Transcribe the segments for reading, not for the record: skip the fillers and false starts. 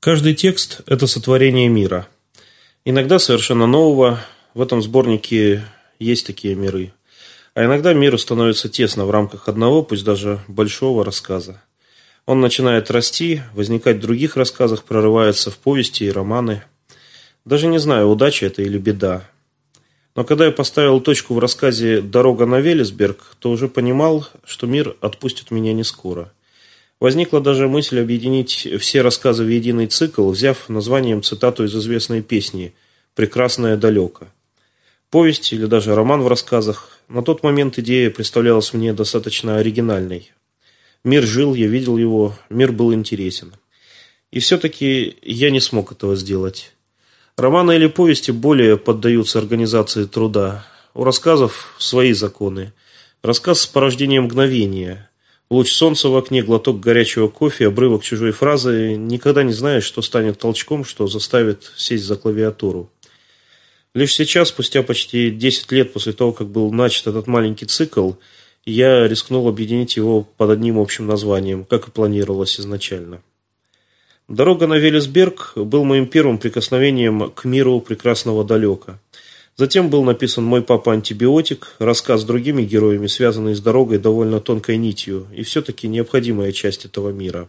Каждый текст – это сотворение мира. Иногда совершенно нового, в этом сборнике есть такие миры. А иногда миру становится тесно в рамках одного, пусть даже большого рассказа. Он начинает расти, возникать в других рассказах, прорывается в повести и романы. Даже не знаю, удача это или беда. Но когда я поставил точку в рассказе «Дорога на Велесберг», то уже понимал, что мир отпустит меня не скоро. Возникла даже мысль объединить все рассказы в единый цикл, взяв названием цитату из известной песни «Прекрасное далеко». Повесть или даже роман в рассказах. На тот момент идея представлялась мне достаточно оригинальной. Мир жил, я видел его, мир был интересен. И все-таки я не смог этого сделать. Романы или повести более поддаются организации труда. У рассказов свои законы. Рассказ с порождением мгновения. Луч солнца в окне, глоток горячего кофе, обрывок чужой фразы. Никогда не знаешь, что станет толчком, что заставит сесть за клавиатуру. Лишь сейчас, спустя почти 10 лет после того, как был начат этот маленький цикл, я рискнул объединить его под одним общим названием, как и планировалось изначально. «Дорога на Велесберг» был моим первым прикосновением к миру прекрасного далека. Затем был написан «Мой папа антибиотик», рассказ с другими героями, связанный с дорогой довольно тонкой нитью, и все-таки необходимая часть этого мира.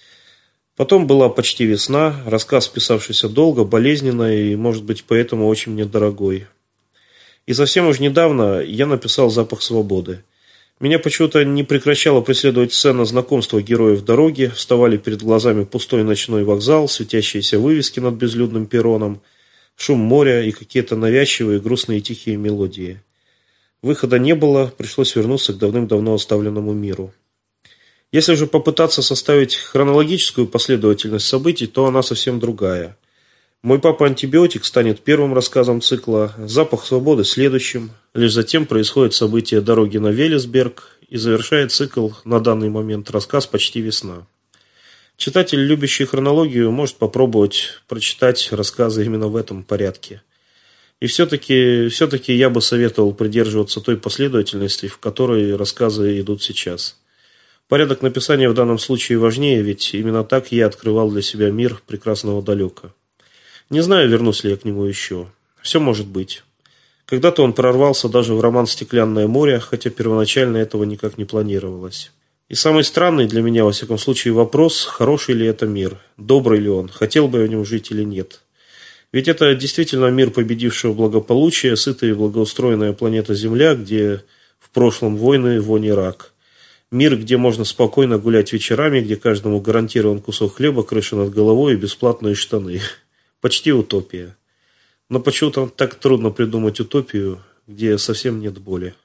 Потом была «Почти весна», рассказ, писавшийся долго, болезненно и, может быть, поэтому очень недорогой. И совсем уж недавно я написал «Запах свободы». Меня почему-то не прекращала преследовать сцена знакомства героев дороги, вставали перед глазами пустой ночной вокзал, светящиеся вывески над безлюдным перроном, шум моря и какие-то навязчивые, грустные и тихие мелодии. Выхода не было, пришлось вернуться к давным-давно оставленному миру. Если же попытаться составить хронологическую последовательность событий, то она совсем другая. «Мой папа антибиотик» станет первым рассказом цикла, «Запах свободы» следующим, лишь затем происходит событие «Дороги на Велесберг» и завершает цикл на данный момент рассказ «Почти весна». Читатель, любящий хронологию, может попробовать прочитать рассказы именно в этом порядке. И все-таки я бы советовал придерживаться той последовательности, в которой рассказы идут сейчас. Порядок написания в данном случае важнее, ведь именно так я открывал для себя мир прекрасного далека. Не знаю, вернусь ли я к нему еще. Все может быть. Когда-то он прорвался даже в роман «Стеклянное море», хотя первоначально этого никак не планировалось. И самый странный для меня, во всяком случае, вопрос, хороший ли это мир, добрый ли он, хотел бы я в нем жить или нет. Ведь это действительно мир победившего благополучия, сытая и благоустроенная планета Земля, где в прошлом войны, вонь и рак. Мир, где можно спокойно гулять вечерами, где каждому гарантирован кусок хлеба, крыша над головой и бесплатные штаны. Почти утопия. Но почему-то так трудно придумать утопию, где совсем нет боли.